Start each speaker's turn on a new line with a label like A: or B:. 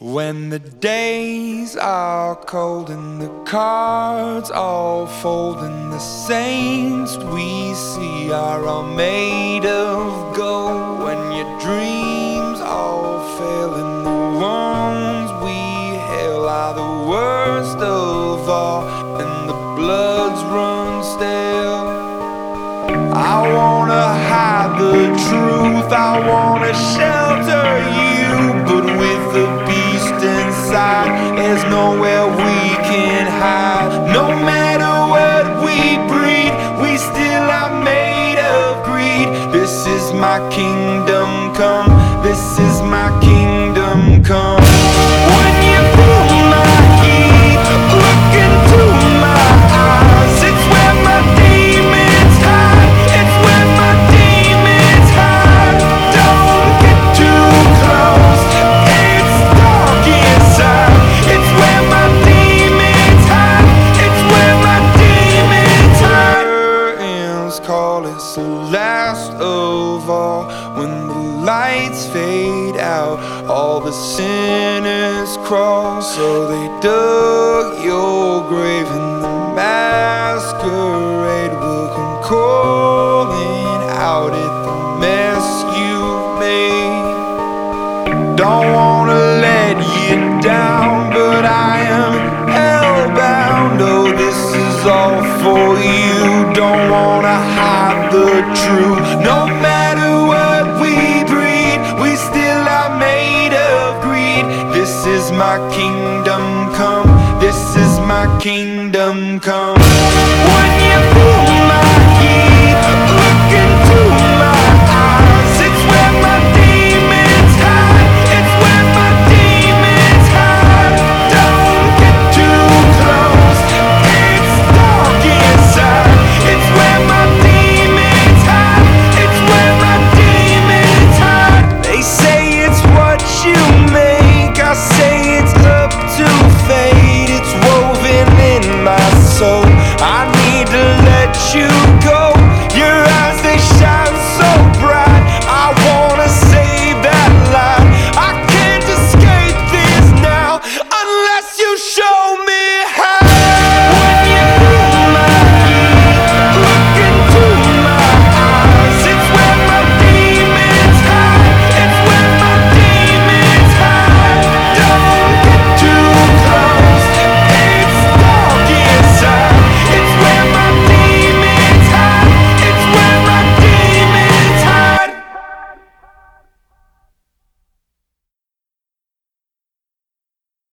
A: When the days are cold and the cards all fold and the saints we see are all made of gold, when your dreams all fail and the ones we hail are the worst of all and the bloods run stale, I wanna hide the truth, I wanna shelter you, but with the beast inside, there's nowhere we can hide. No matter what we breed, we still are made of greed. This is my kingdom come, this is my kingdom come. When you feel my heat, look into my eyes, it's where my demons hide, it's where my demons hide. Don't get too close, it's dark inside, it's where my demons hide, it's where my demons hide. Curtains call, it's the last of all. When the lights fade out, all the sinners crawl. So they dug your grave and the masquerade will come calling out at the mess you've made. Don't wanna let you down, but I am hellbound. Oh, this is all for you. Don't wanna hide the truth. No matter what we breed, we still are made of greed. This is my kingdom come, this is my kingdom come. When